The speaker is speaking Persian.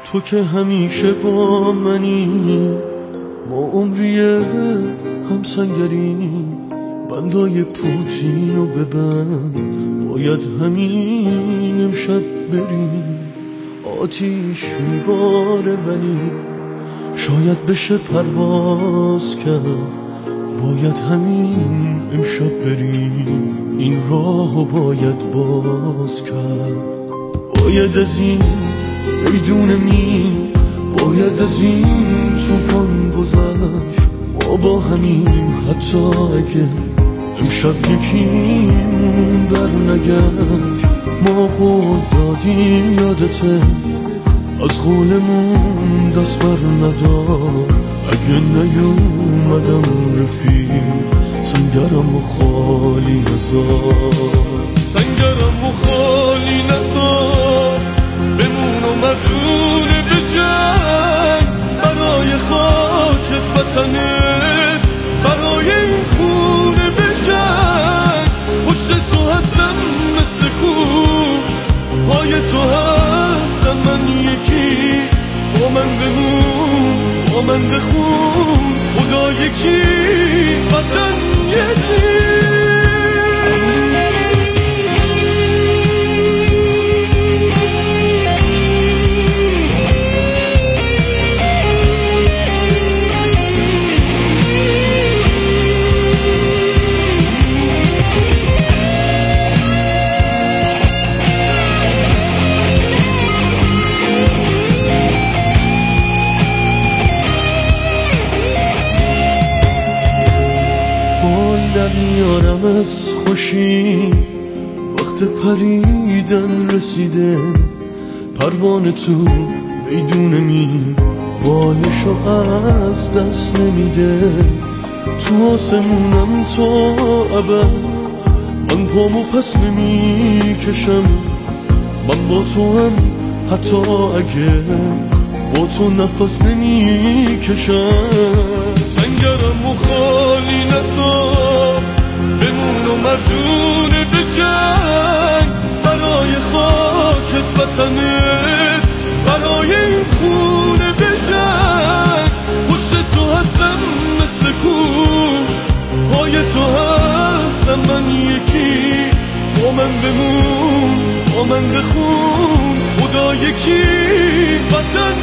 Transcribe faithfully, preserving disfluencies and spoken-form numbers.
تو که همیشه با منی، ما عمریه هم سنگریم. بندای پوتینو ببند، باید همین امشب بریم. آتیش میباره ولی شاید بشه پرواز کرد، باید همین امشب بریم. این راهو باید باز کرد. باید از این میدونه می باید از این توفان گذشت. ما با همیم حتی اگه امشب یکیمون در نگشت. ما قول دادیم یادته، از قولمون دست بر ندار. اگه نیومدم رفیق، سنگرم و خالی نزار. سنگرم و خالی نزار، بمون و مدون به جنگ. برای خاکت وطنت، برای این خونه به جنگ. پشت تو هستم مثل کوه، پای تو هستم من یکی. با من بمون، با من بخون، خدا یکی، وطن یکی. در میارم از خوشی، وقت پریدن رسیده. پروانه تو میدون می بالشو از دست نمیده. تو آسمونم تا ابد، من پامو پس نمی کشم. من با تو هم حتی اگه با تو نفس نمی کشم. سنگرم و خالی نزار، بمون و مردون به جنگ. برای خاکت وطنت، برای این خونه به جنگ. پشت تو هستم مثل کوه، پای تو هستم من یکی. با من بمون، با من بخون، خدا یکی، وطن